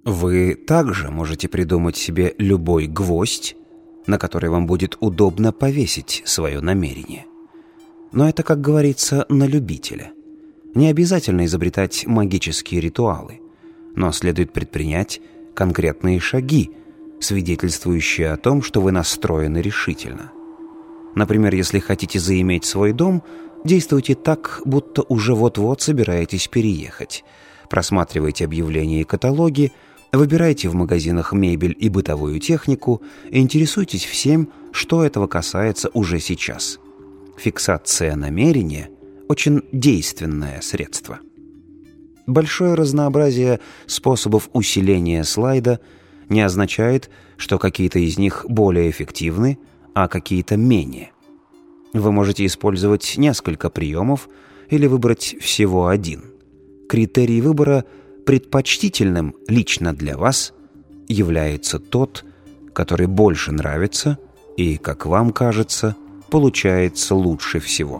Вы также можете придумать себе любой гвоздь, на который вам будет удобно повесить свое намерение. Но это, как говорится, на любителя. Не обязательно изобретать магические ритуалы, но следует предпринять конкретные шаги, свидетельствующие о том, что вы настроены решительно. Например, если хотите заиметь свой дом, действуйте так, будто уже вот-вот собираетесь переехать. Просматривайте объявления и каталоги, выбирайте в магазинах мебель и бытовую технику, и интересуйтесь всем, что этого касается уже сейчас. Фиксация намерения – очень действенное средство. Большое разнообразие способов усиления слайда не означает, что какие-то из них более эффективны, а какие-то менее. Вы можете использовать несколько приемов или выбрать всего один. Критерий выбора предпочтительным лично для вас является тот, который больше нравится и, как вам кажется, получается лучше всего.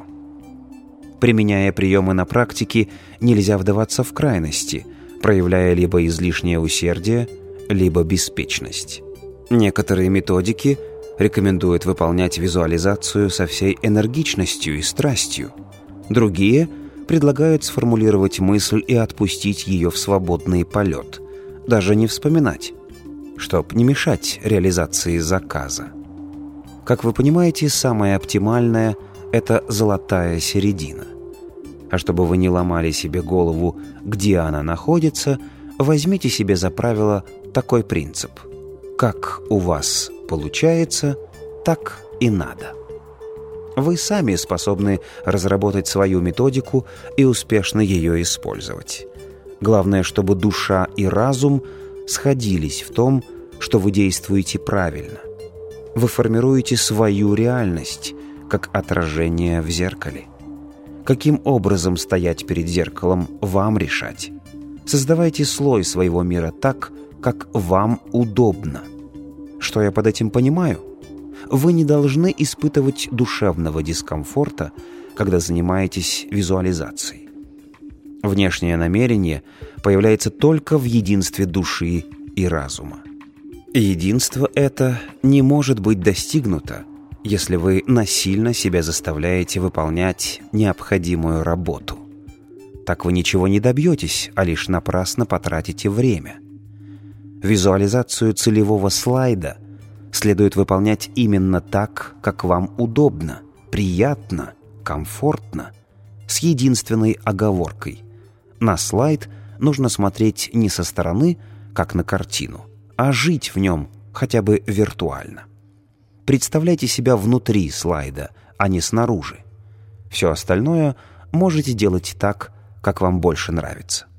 Применяя приемы на практике, нельзя вдаваться в крайности, проявляя либо излишнее усердие, либо беспечность. Некоторые методики рекомендуют выполнять визуализацию со всей энергичностью и страстью. Другие предлагают сформулировать мысль и отпустить ее в свободный полет, даже не вспоминать, чтоб не мешать реализации заказа. Как вы понимаете, самое оптимальное – это золотая середина. А чтобы вы не ломали себе голову, где она находится, возьмите себе за правило такой принцип: как у вас получается, так и надо. Вы сами способны разработать свою методику и успешно ее использовать. Главное, чтобы душа и разум сходились в том, что вы действуете правильно. Вы формируете свою реальность, как отражение в зеркале. Каким образом стоять перед зеркалом, вам решать. Создавайте слой своего мира так, как вам удобно. Что я под этим понимаю? Вы не должны испытывать душевного дискомфорта, когда занимаетесь визуализацией. Внешнее намерение появляется только в единстве души и разума. Единство это не может быть достигнуто, если вы насильно себя заставляете выполнять необходимую работу. Так вы ничего не добьетесь, а лишь напрасно потратите время. Визуализацию целевого слайда следует выполнять именно так, как вам удобно, приятно, комфортно, с единственной оговоркой. На слайд нужно смотреть не со стороны, как на картину, а жить в нем хотя бы виртуально. Представляйте себя внутри слайда, а не снаружи. Все остальное можете делать так, как вам больше нравится.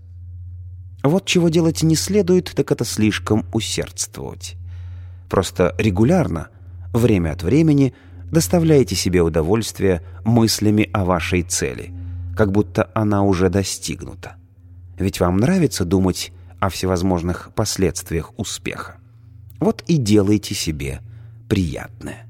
Вот чего делать не следует, так это слишком усердствовать. Просто регулярно, время от времени, доставляйте себе удовольствие мыслями о вашей цели, как будто она уже достигнута. Ведь вам нравится думать о всевозможных последствиях успеха. Вот и делайте себе приятное.